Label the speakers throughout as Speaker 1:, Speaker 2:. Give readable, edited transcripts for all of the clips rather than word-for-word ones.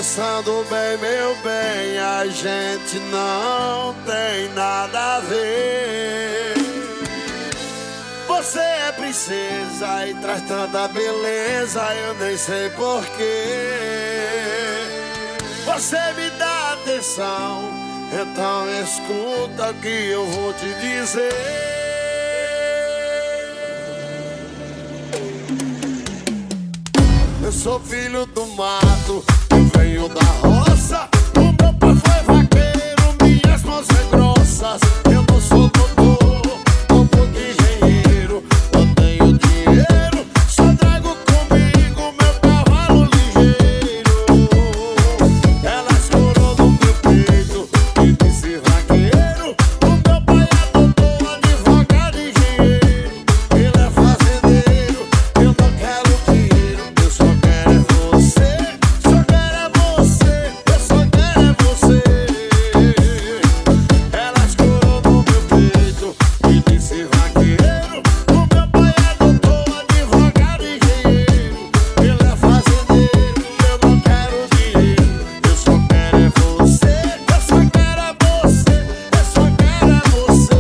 Speaker 1: Pensando bem, meu bem, a gente não tem nada a ver. Você é princesa e traz tanta beleza, eu nem sei porquê. Você me dá atenção, então escuta o que eu vou te dizer. Eu sou filho do mato, eu venho da roça. O meu pai foi vaqueiro, minhas mãos são grossas. Eu não sou doutor, não sou engenheiro. Eu tenho dinheiro, só trago comigo meu cavalo ligeiro. Ela escorou no meu peito e disse vaqueiro. O meu pai é doutor, advogado e engenheiro. Ele é fazendeiro, eu não quero dinheiro. Eu só quero é você, só quero é você, eu só quero é você. Ela escorou no meu peito e disse vaqueiro. O meu pai é doutor, advogado e engenheiro. Ele é fazendeiro, eu não quero dinheiro. Eu só quero é você, eu só quero é você, eu só quero é você.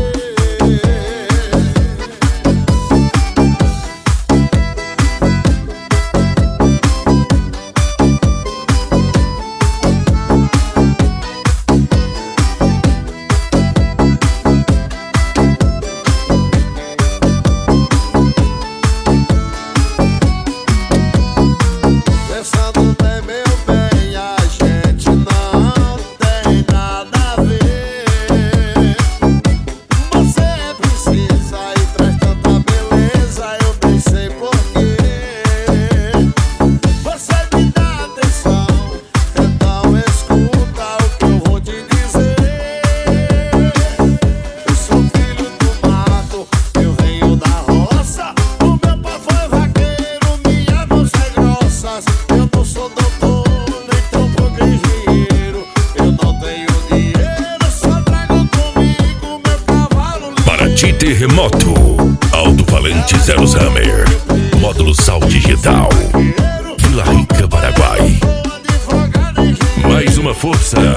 Speaker 1: Pensando bem, meu bem, a gente não tem nada a ver. Você é princesa e traz tanta beleza, eu nem sei porquê. Você me dá atenção, então escuta o que eu vou te dizer. Eu sou filho do mato, eu venho da roça. O meu pai foi vaqueiro, minhas mãos são grossas. Eu não sou doutor, nem tampouco engenheiro. Eu não tenho dinheiro, só trago comigo meu cavalo
Speaker 2: Paraty Terremoto, alto-falante Zero Hammer, módulo Sal Digital, Vila Rica, Paraguai. Mais uma força